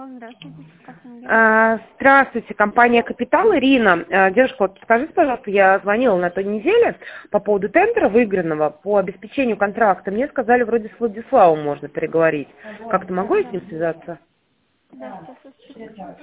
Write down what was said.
Алло, здравствуйте. Как мне? Здравствуйте, компания «Капитал». Ирина, девушка, вот скажите, пожалуйста, я звонила на той неделе по поводу тендера выигранного по обеспечению контракта. Мне сказали, вроде с Владиславом можно переговорить. Как-то могу я с ним связаться? Да, сейчас я спешу.